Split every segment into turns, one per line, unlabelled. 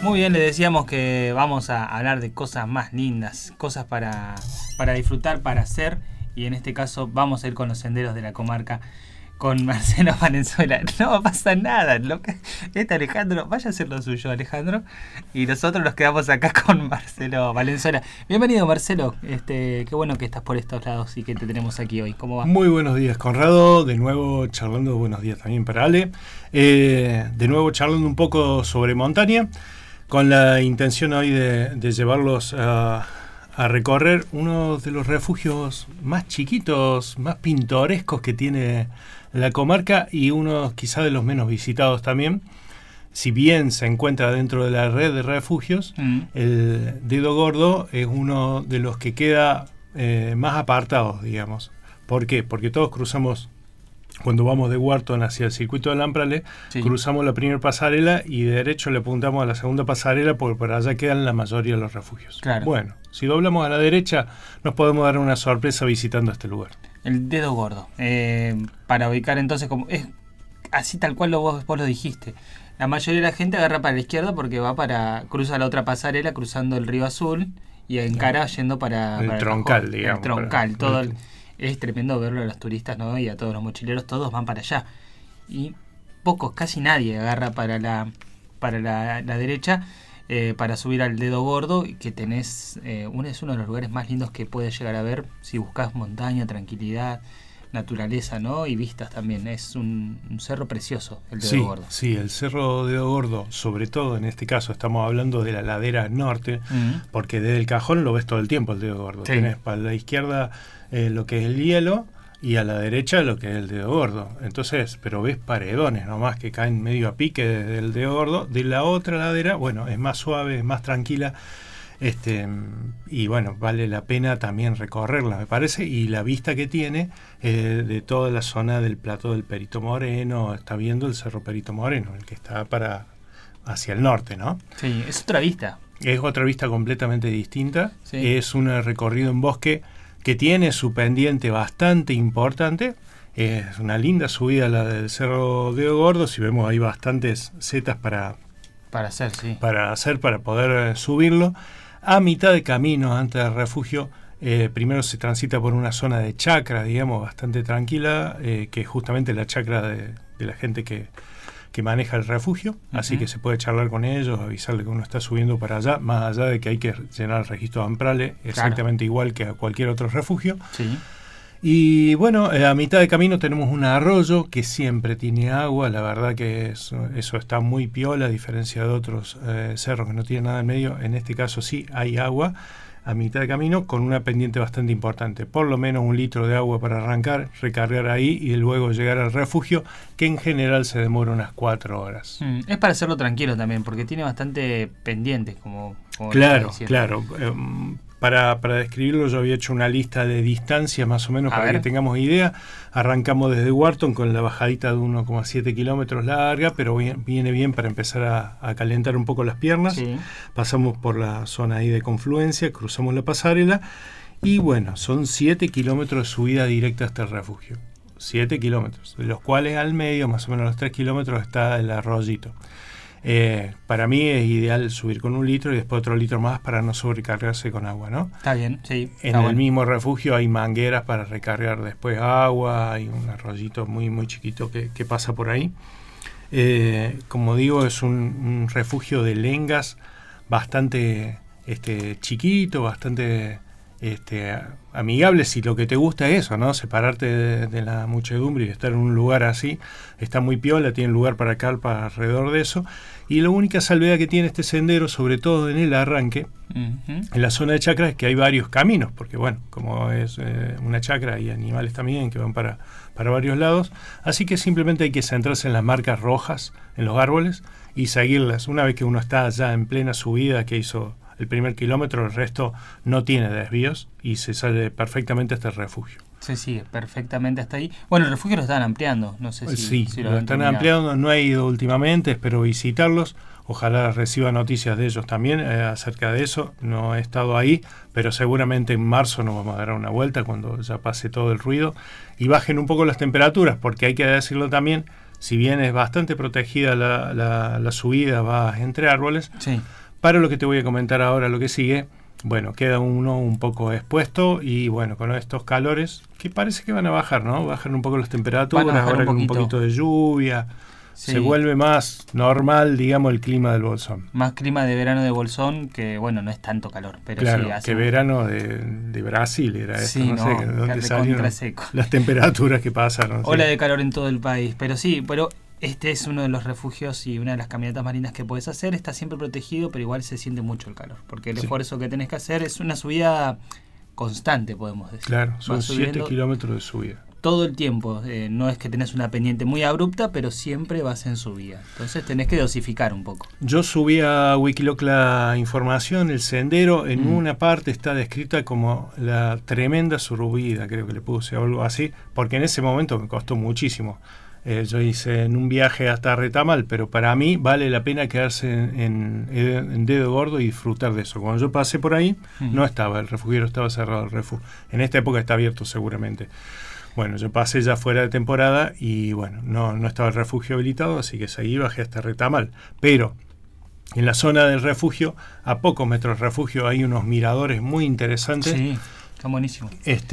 Muy bien, le decíamos que vamos a hablar de cosas más lindas, cosas para disfrutar, para hacer, y en este caso vamos a ir con los senderos de la comarca con Marcelo Valenzuela. No pasa nada, Alejandro, vaya a hacer lo suyo, Alejandro, y nosotros nos quedamos acá con Marcelo Valenzuela. Bienvenido, Marcelo, qué bueno que estás por estos lados y que te tenemos aquí hoy. ¿Cómo va?
Muy buenos días, Conrado, de nuevo charlando, buenos días también para Ale, de nuevo charlando un poco sobre montaña, con la intención hoy de llevarlos a recorrer uno de los refugios más chiquitos, más pintorescos que tiene la comarca y uno quizá de los menos visitados también. Si bien se encuentra dentro de la red de refugios, el Dedo Gordo es uno de los que queda más apartados, digamos. ¿Por qué? Porque todos cruzamos, cuando vamos de Huarton hacia el circuito de Lamprale, sí, cruzamos la primera pasarela y de derecho le apuntamos a la segunda pasarela porque por allá quedan la mayoría de los refugios.
Claro.
Bueno, si doblamos a la derecha nos podemos dar una sorpresa visitando este lugar.
El Dedo Gordo. Para ubicar entonces, como es así tal cual vos lo dijiste. La mayoría de la gente agarra para la izquierda porque cruza la otra pasarela cruzando el Río Azul y encara yendo para
el troncal, digamos.
El troncal, todo es tremendo verlo a los turistas, ¿no? Y a todos los mochileros, todos van para allá. Y pocos, casi nadie agarra para la derecha para subir al Dedo Gordo, que tenés, es uno de los lugares más lindos que puedes llegar a ver si buscas montaña, tranquilidad, naturaleza, ¿no? Y vistas también. Es un cerro precioso, el Dedo Gordo.
Sí, el cerro Dedo Gordo, sobre todo en este caso estamos hablando de la ladera norte, porque desde el cajón lo ves todo el tiempo el Dedo Gordo. Sí. Tienes para la izquierda lo que es el hielo y a la derecha lo que es el Dedo Gordo. Entonces, pero ves paredones nomás que caen medio a pique desde el Dedo Gordo. De la otra ladera, bueno, es más suave, es más tranquila. Y bueno, vale la pena también recorrerla, me parece, y la vista que tiene de toda la zona del Plato del Perito Moreno, está viendo el Cerro Perito Moreno, el que está hacia el norte, ¿no?
Sí, es otra vista.
Es otra vista completamente distinta.
Sí.
Es un recorrido en bosque que tiene su pendiente bastante importante. Es una linda subida la del Cerro Dedo Gordo. Si vemos, hay bastantes setas para poder subirlo. A mitad de camino antes del refugio, primero se transita por una zona de chacra, digamos, bastante tranquila, que es justamente la chacra de la gente que maneja el refugio, así que se puede charlar con ellos, avisarle que uno está subiendo para allá, más allá de que hay que llenar el registro de Amprale, exactamente igual que a cualquier otro refugio.
Sí.
Y bueno, a mitad de camino tenemos un arroyo que siempre tiene agua, la verdad que eso está muy piola, a diferencia de otros cerros que no tienen nada en medio. En este caso sí hay agua a mitad de camino con una pendiente bastante importante, por lo menos 1 litro de agua para arrancar, recargar ahí y luego llegar al refugio, que en general se demora unas 4 horas.
Es para hacerlo tranquilo también, porque tiene bastante pendientes, como
claro. Para describirlo, yo había hecho una lista de distancias más o menos para que tengamos idea. Arrancamos desde Huarton con la bajadita de 1,7 kilómetros larga, pero viene bien para empezar a calentar un poco las piernas.
Sí.
Pasamos por la zona ahí de confluencia, cruzamos la pasarela y bueno, son 7 kilómetros de subida directa hasta el refugio. 7 kilómetros, de los cuales al medio, más o menos los 3 kilómetros, está el arroyito. Para mí es ideal subir con 1 litro y después otro litro más para no sobrecargarse con agua, ¿no?
Está bien, sí.
En el mismo refugio hay mangueras para recargar después agua, hay un arroyito muy muy chiquito que pasa por ahí. Como digo, es un refugio de lengas bastante chiquito, bastante amigable, si lo que te gusta es eso, ¿no? Separarte de la muchedumbre y estar en un lugar así. Está muy piola, tiene lugar para carpa alrededor de eso. Y la única salvedad que tiene este sendero, sobre todo en el arranque, en la zona de chacra, es que hay varios caminos, porque bueno, como es una chacra, hay animales también que van para varios lados, así que simplemente hay que centrarse en las marcas rojas en los árboles y seguirlas. Una vez que uno está ya en plena subida, que hizo el primer kilómetro, el resto no tiene desvíos y se sale perfectamente hasta el refugio.
Se sigue perfectamente hasta ahí. Bueno, el refugio lo están ampliando, no sé si
lo están ampliando, no he ido últimamente, espero visitarlos, ojalá reciba noticias de ellos también acerca de eso. No he estado ahí, pero seguramente en marzo nos vamos a dar una vuelta cuando ya pase todo el ruido y bajen un poco las temperaturas, porque hay que decirlo también, si bien es bastante protegida la subida, vas entre árboles,
Sí.
para lo que te voy a comentar ahora, lo que sigue, bueno, queda uno un poco expuesto y bueno, con estos calores que parece que van a bajar, ¿no? Bajan un poco las temperaturas,
Van a bajar
ahora con un
poquito.
poquito de lluvia,
Sí.
se vuelve más normal, digamos, el clima del Bolsón.
Más clima de verano de Bolsón, que bueno, no es tanto calor, pero
Claro,
sí hace
que verano de Brasil era esto,
Sí,
no sé,
no,
dónde
recontra
salieron
seco.
las temperaturas que pasaron.
Ola
sí.
de calor en todo el país, pero sí, pero este es uno de los refugios y una de las caminatas más lindas que puedes hacer. Está siempre protegido, pero igual se siente mucho el calor, porque el
Sí.
esfuerzo que tenés que hacer es una subida constante, podemos decir.
Claro,
Vas
son 7
subiendo
kilómetros de subida.
todo el tiempo. No es que tenés una pendiente muy abrupta, pero siempre vas en subida. Entonces tenés que dosificar un poco.
Yo subí a Wikiloc la información, el sendero, en
Mm.
una parte está descrita como la tremenda subida, creo que le puse o algo así, porque en ese momento me costó muchísimo. Yo hice en un viaje hasta Retamal, pero para mí vale la pena quedarse en Dedo Gordo y disfrutar de eso. Cuando yo pasé por ahí,
Mm.
no estaba, el refugio estaba cerrado, el refugio. En esta época está abierto seguramente. Bueno, yo pasé ya fuera de temporada y bueno, no estaba el refugio habilitado, así que seguí, bajé hasta Retamal. Pero en la zona del refugio, a pocos metros del refugio, hay unos miradores muy interesantes.
Sí, está buenísimo.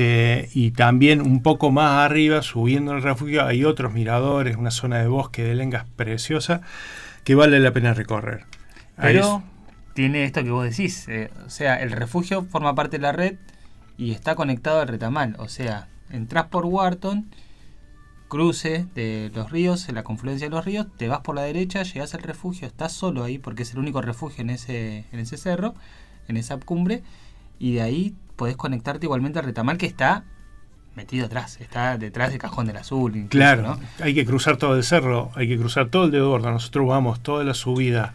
Y también un poco más arriba, subiendo el refugio, hay otros miradores, una zona de bosque de lengas preciosa que vale la pena recorrer. Ahí
Pero tiene esto que vos decís, o sea, el refugio forma parte de la red y está conectado al Retamal, o sea, entrás por Wharton, cruce de los ríos, en la confluencia de los ríos, te vas por la derecha, llegás al refugio, estás solo ahí porque es el único refugio en ese cerro, en esa cumbre, y de ahí podés conectarte igualmente al Retamal que está metido atrás, está detrás del Cajón del Azul, incluso,
claro,
¿no?
hay que cruzar todo el cerro, hay que cruzar todo el Dedo Gordo. Nosotros vamos toda la subida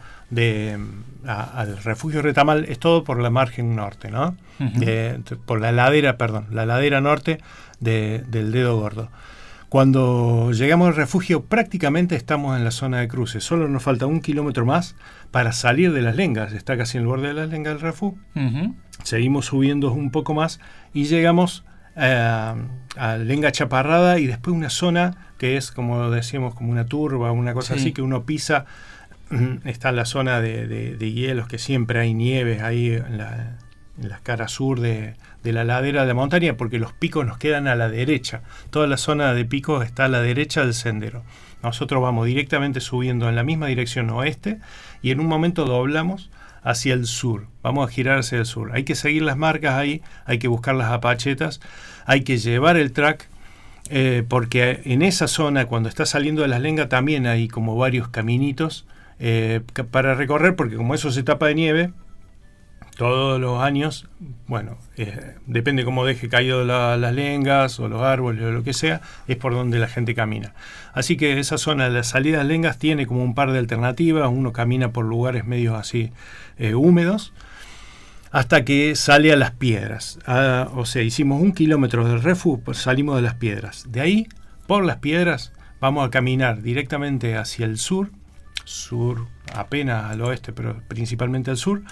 al refugio Retamal, es todo por la margen norte, ¿no?
Ujú.
Por la ladera norte del Dedo Gordo. Cuando llegamos al refugio prácticamente estamos en la zona de cruce, solo nos falta 1 kilómetro más para salir de las lengas, está casi en el borde de las lengas del refugio.
Ujú.
Seguimos subiendo un poco más y llegamos a Lenga Chaparrada y después una zona que es, como decíamos, como una turba, una cosa
Sí.
así que uno pisa. Está la zona de hielos, que siempre hay nieves ahí en la cara sur de la ladera de la montaña, porque los picos nos quedan a la derecha. Toda la zona de picos está a la derecha del sendero. Nosotros vamos directamente subiendo en la misma dirección oeste y en un momento doblamos hacia el sur. Vamos a girar hacia el sur. Hay que seguir las marcas ahí, hay que buscar las apachetas, hay que llevar el track, porque en esa zona, cuando está saliendo de las lengas, también hay como varios caminitos para recorrer, porque como eso se tapa de nieve todos los años, bueno, depende cómo deje caído las lengas o los árboles o lo que sea, es por donde la gente camina. Así que esa zona de las salidas lengas tiene como un par de alternativas. Uno camina por lugares medios así húmedos hasta que sale a las piedras. O sea, hicimos 1 kilómetro del refugio, pues salimos de las piedras. De ahí, por las piedras, vamos a caminar directamente hacia el sur apenas al oeste, pero principalmente al sur,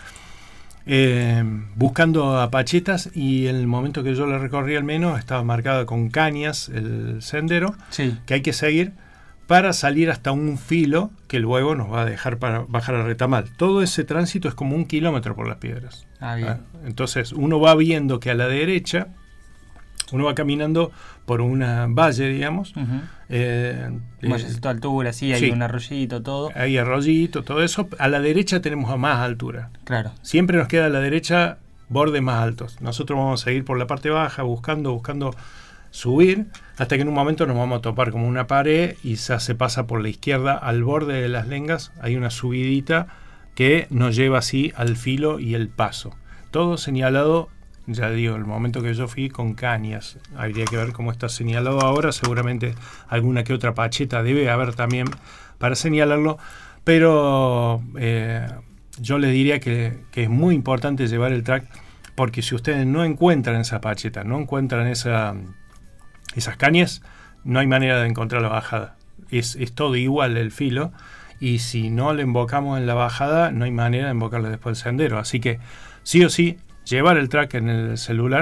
buscando apachetas, y en el momento que yo la recorrí al menos estaba marcada con cañas el sendero,
Sí.
que hay que seguir para salir hasta un filo que luego nos va a dejar para bajar a Retamal. Todo ese tránsito es como 1 kilómetro por las piedras.
Ah, bien.
Entonces uno va viendo que a la derecha uno va caminando por una valle, digamos.
Ujú.
Un
Un vallecito de altura, sí, hay
sí.
un arroyito, todo.
Hay arroyito, todo eso. A la derecha tenemos a más altura.
Claro.
Siempre nos queda a la derecha bordes más altos. Nosotros vamos a seguir por la parte baja, buscando subir, hasta que en un momento nos vamos a topar como una pared y se pasa por la izquierda al borde de las lengas. Hay una subidita que nos lleva así al filo y el paso. Todo señalado, ya digo, el momento que yo fui, con cañas. Habría que ver cómo está señalado ahora. Seguramente alguna que otra pacheta debe haber también para señalarlo. Pero yo les diría que es muy importante llevar el track, porque si ustedes no encuentran esa pacheta, no encuentran esas cañas, no hay manera de encontrar la bajada. Es todo igual el filo, y si no le invocamos en la bajada, no hay manera de invocarle después el sendero. Así que sí o sí, llevar el track en el celular,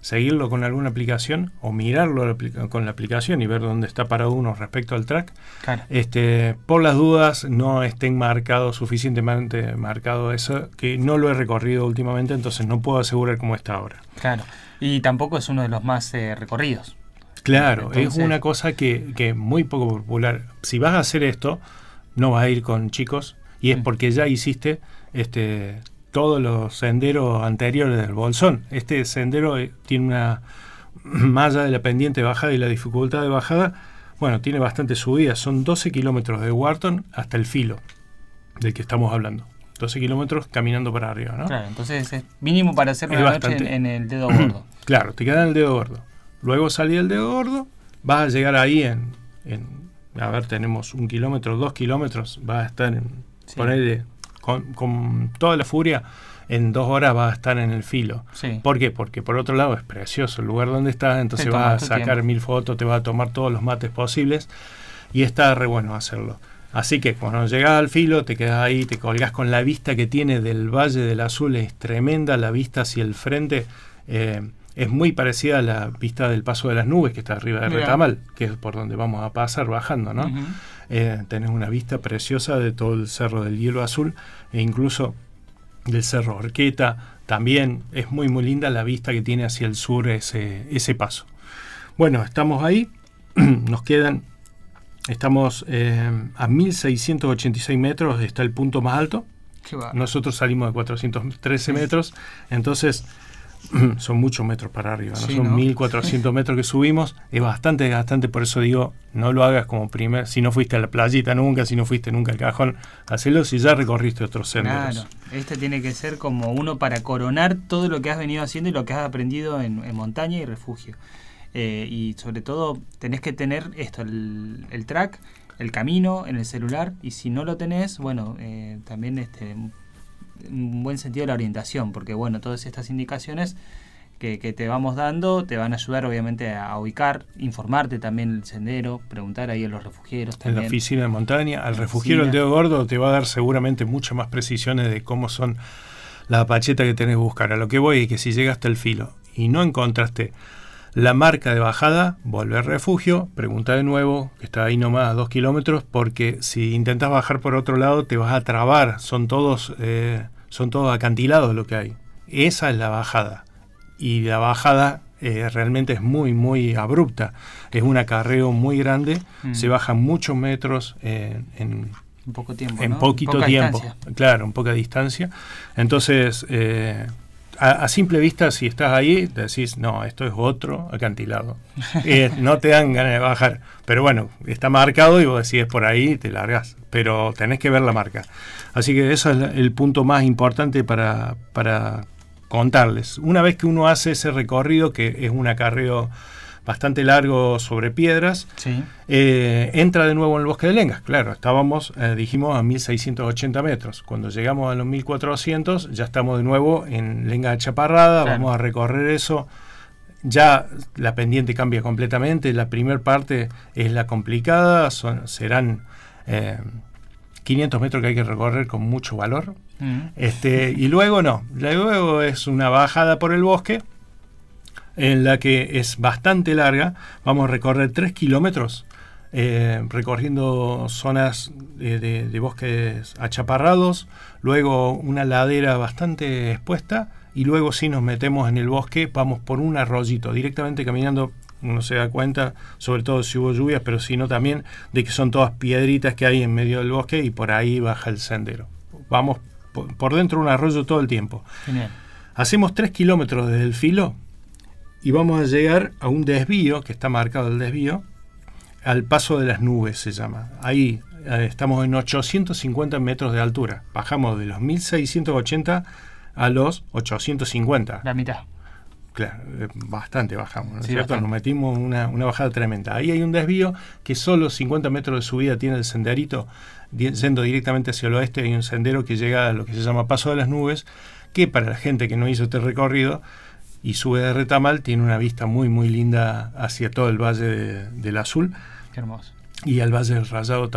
seguirlo con alguna aplicación o mirarlo con la aplicación y ver dónde está parado uno respecto al track.
Claro.
Por las dudas no estén marcados, suficientemente marcado eso, que no lo he recorrido últimamente, entonces no puedo asegurar cómo está ahora.
Claro, y tampoco es uno de los más recorridos.
Claro,
entonces,
es una cosa que es muy poco popular. Si vas a hacer esto, no vas a ir con chicos, y es porque ya hiciste todos los senderos anteriores del Bolsón. Este sendero tiene una, más allá de la pendiente de bajada y la dificultad de bajada, bueno, tiene bastante subida. Son 12 kilómetros de Wharton hasta el filo del que estamos hablando. 12 kilómetros caminando para arriba, ¿no?
Claro, entonces es mínimo para hacer
Es
una
bastante.
noche en el dedo gordo.
Claro, te queda en el dedo gordo. Luego salí del dedo gordo, vas a llegar ahí a ver, tenemos 1 kilómetro, 2 kilómetros, vas a estar ponerle con toda la furia, en 2 horas vas a estar en el filo.
Sí.
¿Por qué? Porque por otro lado es precioso el lugar donde estás, entonces
Te
vas a
tomas tu
sacar
tiempo.
1000 fotos, te vas a tomar todos los mates posibles y está re bueno hacerlo. Así que cuando llegas al filo, te quedas ahí, te colgás con la vista que tiene del Valle del Azul, es tremenda la vista hacia el frente. Es muy parecida a la vista del Paso de las Nubes, que está arriba de
Mirá.
Retamal, que es por donde vamos a pasar bajando, ¿no?
Ujú.
Tenés una vista preciosa de todo el Cerro del Hielo Azul e incluso del Cerro Orqueta. También es muy muy linda la vista que tiene hacia el sur ese paso. Bueno, estamos ahí, estamos a 1686 metros, está el punto más alto.
Qué va.
Nosotros salimos de 413 metros, entonces son muchos metros para arriba, ¿no?
Sí,
Son
¿no?
1400 metros que subimos, es bastante desgastante, por eso digo, no lo hagas como si no fuiste a la playita nunca, si no fuiste nunca al Cajón, hacelo si ya recorriste otros senderos.
Claro, este tiene que ser como uno para coronar todo lo que has venido haciendo y lo que has aprendido en montaña y refugio. Y sobre todo tenés que tener esto, el track, el camino en el celular, y si no lo tenés, bueno, también un buen sentido de la orientación, porque bueno, todas estas indicaciones que te vamos dando te van a ayudar obviamente a ubicar, informarte también el sendero, preguntar ahí a los refugieros
En
también.
la oficina de montaña, al
En la
refugiero el
oficina.
dedo gordo te va a dar seguramente muchas más precisiones de cómo son las apachetas que tenés que buscar. A lo que voy es que si llegaste al filo y no encontraste la marca de bajada, vuelve al refugio, pregunta de nuevo, que está ahí nomás a 2 kilómetros, porque si intentas bajar por otro lado te vas a trabar, son todos acantilados lo que hay. Esa es la bajada. Y la bajada realmente es muy, muy abrupta. Es un acarreo muy grande, se bajan muchos metros en
poco tiempo,
en
¿no?
poquito
Poca
tiempo.
distancia.
Claro, en poca distancia. Entonces, a simple vista, si estás ahí, decís, no, esto es otro acantilado. No te dan ganas de bajar. Pero bueno, está marcado y vos decís, es por ahí, te largás. Pero tenés que ver la marca. Así que ese es el punto más importante para contarles. Una vez que uno hace ese recorrido, que es un acarreo bastante largo sobre piedras,
Sí.
entra de nuevo en el bosque de Lengas. Claro, estábamos, dijimos, a 1680 metros. Cuando llegamos a los 1400, ya estamos de nuevo en Lengas Achaparrada,
Claro.
vamos a recorrer eso. Ya la pendiente cambia completamente. La primera parte es la complicada, serán 500 metros que hay que recorrer con mucho valor. Y luego luego es una bajada por el bosque, en la que es bastante larga. Vamos a recorrer 3 kilómetros recorriendo zonas de bosques achaparrados, luego una ladera bastante expuesta, y luego si nos metemos en el bosque vamos por un arroyito, directamente caminando. Uno se da cuenta, sobre todo si hubo lluvias, pero si no también, de que son todas piedritas que hay en medio del bosque, y por ahí baja el sendero. Vamos por dentro de un arroyo todo el tiempo.
Genial.
Hacemos 3 kilómetros desde el filo y vamos a llegar a un desvío, que está marcado el desvío, al Paso de las Nubes se llama. Ahí estamos en 850 metros de altura. Bajamos de los 1680 a los 850.
La mitad.
Claro, bastante bajamos, ¿no es
Sí,
cierto?
bastante.
Nos metimos una bajada tremenda. Ahí hay un desvío que solo 50 metros de subida tiene el senderito. Yendo directamente hacia el oeste hay un sendero que llega a lo que se llama Paso de las Nubes, que para la gente que no hizo este recorrido y sube de Retamal, tiene una vista muy muy linda hacia todo el Valle del Azul
Qué hermoso.
y al Valle del Rayado también.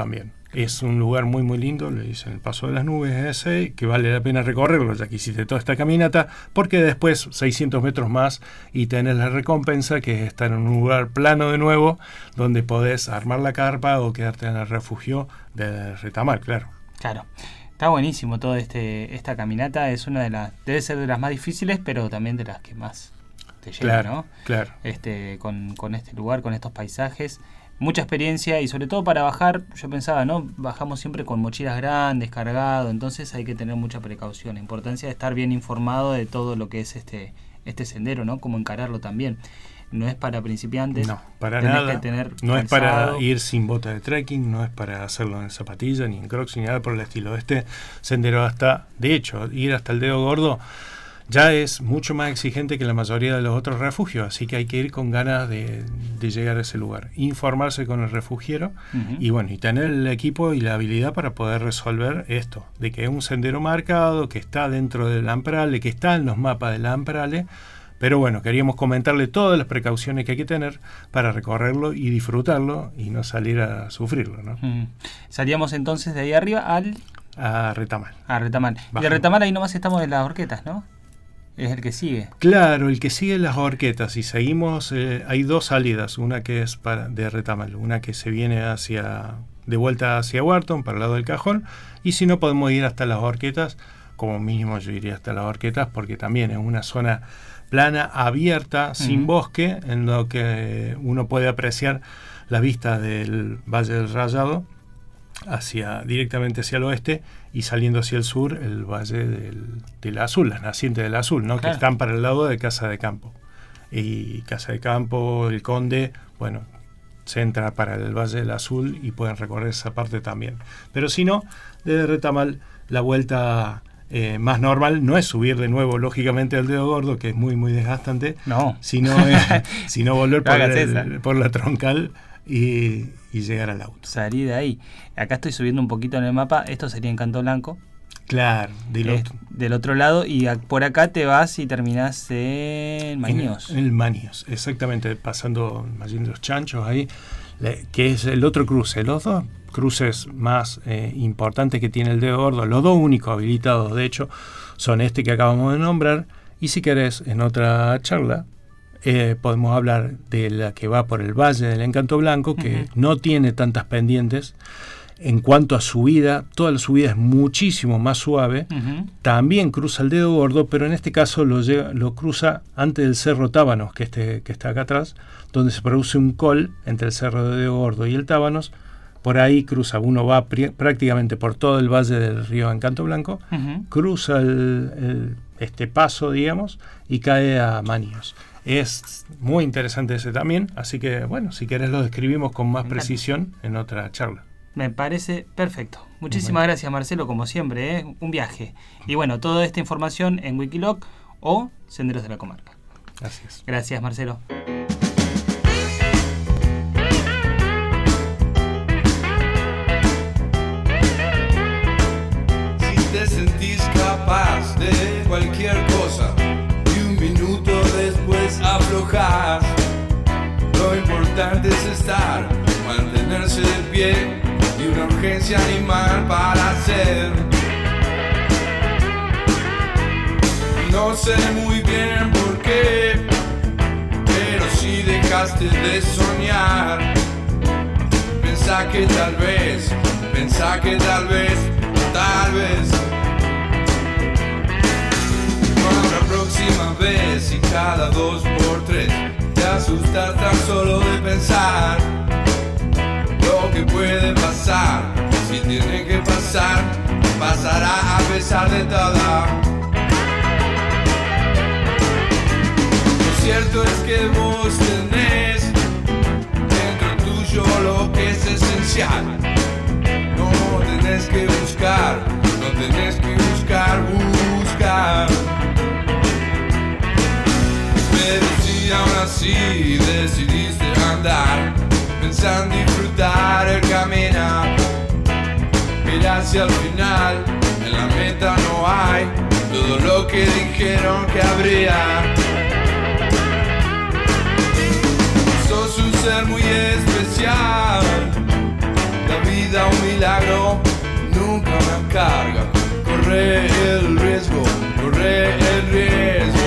Es un lugar muy muy lindo, le dicen el Paso de las Nubes ese, que vale la pena recorrerlo ya que hiciste toda esta caminata, porque después 600 metros más y tenés la recompensa, que es estar en un lugar plano de nuevo, donde podés armar la carpa o quedarte en el refugio de Retamal, claro.
Claro. Está buenísimo toda esta caminata, es una de las, debe ser de las más difíciles, pero también de las que más te lleva,
Claro,
¿no?
claro.
Con este lugar, con estos paisajes, mucha experiencia y sobre todo para bajar, yo pensaba, ¿no? Bajamos siempre con mochilas grandes, cargado, entonces hay que tener mucha precaución, la importancia de estar bien informado de todo lo que es este sendero, ¿no? Cómo encararlo también. No es para principiantes.
No, para
tenés
nada.
que tener
No es
calzado.
para ir sin bota de trekking, no es para hacerlo en zapatilla, ni en crocs, ni nada por el estilo. Este sendero de hecho, ir hasta el Dedo Gordo ya es mucho más exigente que la mayoría de los otros refugios, así que hay que ir con ganas de llegar a ese lugar. Informarse con el refugiero y bueno, y tener el equipo y la habilidad para poder resolver esto, de que es un sendero marcado, que está dentro del Amprale, que está en los mapas del Amprale. Pero bueno, queríamos comentarle todas las precauciones que hay que tener para recorrerlo y disfrutarlo y no salir a sufrirlo, ¿no?
Salíamos entonces de ahí arriba
a Retamal.
A Retamal. Y de Retamal ahí nomás estamos en las Horquetas, ¿no? Es el que sigue.
Claro, el que sigue las Horquetas. Y seguimos, hay dos salidas, una que es de Retamal, una que se viene de vuelta hacia Wharton, para el lado del Cajón, y si no podemos ir hasta las Horquetas, como mínimo yo iría hasta las Horquetas, porque también es una zona plana, abierta, sin bosque, en lo que uno puede apreciar la vista del Valle del Rayado directamente hacia el oeste, y saliendo hacia el sur el Valle del Azul, las nacientes del Azul, ¿no? Claro. Que están para el lado de Casa de Campo. Y Casa de Campo, el Conde, bueno, se entra para el Valle del Azul y pueden recorrer esa parte también. Pero si no, desde Retamal la vuelta más normal no es subir de nuevo, lógicamente, al Dedo Gordo, que es muy muy desgastante, sino volver por la troncal y llegar al auto.
Salir de ahí. Acá estoy subiendo un poquito en el mapa, esto sería en Canto Blanco.
Claro,
del otro lado, y por acá te vas y terminás en Maños.
En el Maños, exactamente, pasando los Chanchos ahí, que es el otro cruce. Los dos cruces más importantes que tiene el Dedo Gordo, los dos únicos habilitados, de hecho, son este que acabamos de nombrar, y si querés, en otra charla, podemos hablar de la que va por el Valle del Encanto Blanco, que no tiene tantas pendientes. En cuanto a subida, toda la subida es muchísimo más suave. También cruza el Dedo Gordo, pero en este caso lo cruza antes del Cerro Tábanos, que está acá atrás, donde se produce un col entre el Cerro de Dedo Gordo y el Tábanos. Por ahí cruza, uno va prácticamente por todo el valle del río Encanto Blanco, cruza este paso, digamos, y cae a Maños. Es muy interesante ese también, así que bueno, si querés lo describimos con más precisión en otra charla.
Me parece perfecto. Muchísimas gracias, Marcelo, como siempre, un viaje. Y bueno, toda esta información en Wikiloc o Senderos de la Comarca.
Gracias.
Gracias, Marcelo.
Si te sentís capaz de cualquier cosa y un minuto después aflojas, lo importante es estar, mantenerse de pie, y una urgencia animal para hacer. No sé muy bien por qué, pero si dejaste de soñar, pensá que tal vez, no habrá próxima vez, y cada 2 por 3 te asustas tan solo de pensar lo que puede pasar. Si tiene que pasar, pasará a pesar de todo. Lo cierto es que vos tenés dentro tuyo lo que es esencial. No tenés que buscar, Pero si aún así decidiste andar, pensá en disfrutar el camino, mira hacia el final, en la meta no hay todo lo que dijeron que habría. Sos un ser muy especial, tal vida un milagro, nunca una carga. Corre el riesgo, corre el riesgo.